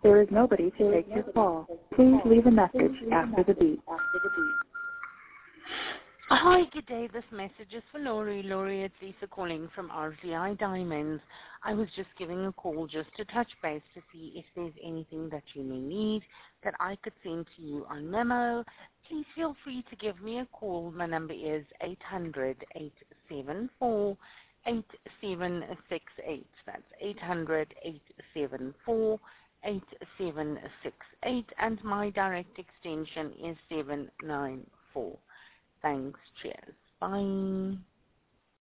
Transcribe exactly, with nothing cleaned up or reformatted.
There is nobody to take your call. Please leave a message after the beep. Hi, good day. This message is for Laurie. Laurie, it's Lisa calling from R Z I Diamonds. I was just giving a call just to touch base to see if there's anything that you may need that I could send to you on memo. Please feel free to give me a call. My number is eight hundred, eight seven four, eight seven six eight. That's eight hundred, eight seven four, eight seven six eight, and my direct extension is seven nine four. Thanks. Cheers. Bye.